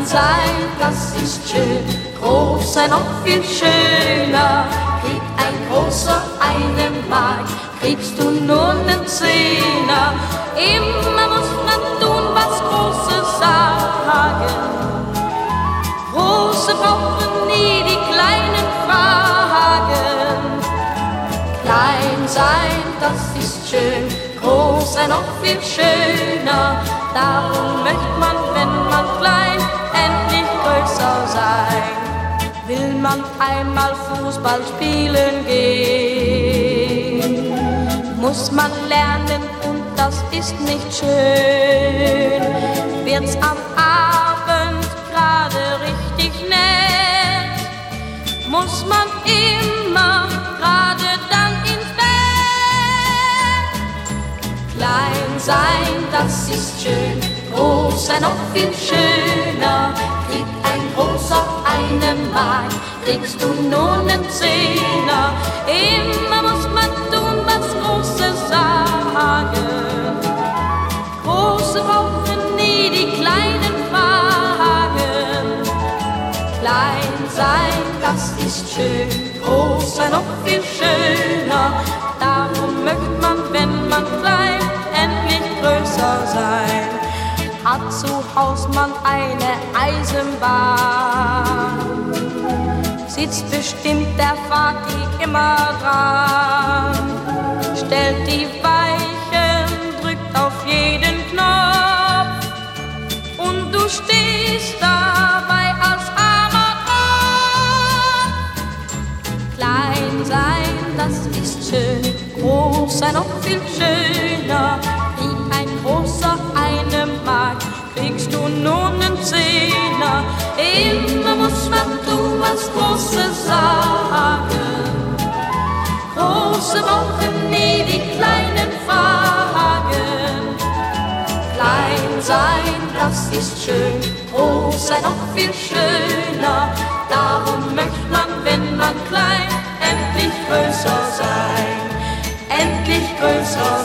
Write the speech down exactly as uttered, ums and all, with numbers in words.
sein, das ist schön, groß sein noch viel schöner. Kriegt ein Großer eine Mark, kriegst du nur nen Zehner. Immer muss man tun, was Große sagen. Große brauchen nie die Kleinen fragen. Klein sein, das ist schön, groß sein noch viel schöner. Darum möchte man, wenn man klein, endlich größer sein. Will man einmal Fußball spielen gehen, muss man lernen und das ist nicht schön. Wird's am Abend gerade richtig nett, muss man immer gerade dann ins Bett. Klein sein, das ist schön, groß sein noch viel schöner. Kriegt ein Großer eine Mark, kriegst du nur nen Zehner. Immer muss man tun, was Große sagen. Große brauchen nie die Kleinen fragen. Klein sein, das ist schön, groß sein noch viel schöner. Darum möchte man, wenn man klein, endlich größer sein. Hat zu Haus man eine Eisenbahn, sitzt bestimmt der Vati immer dran, stellt die Weichen, drückt auf jeden Knopf und du stehst dabei als armer Tropf. Klein sein, das ist schön, groß sein noch viel schöner. Kriegt ein Großer eine Mark, kriegst du nur nen Zehner. Immer muss man tun, was Große sagen. Große brauchen nie die Kleinen fragen. Klein sein, das ist schön, groß sein noch viel schöner. Darum möchte man, wenn man klein, endlich größer sein, endlich größer sein.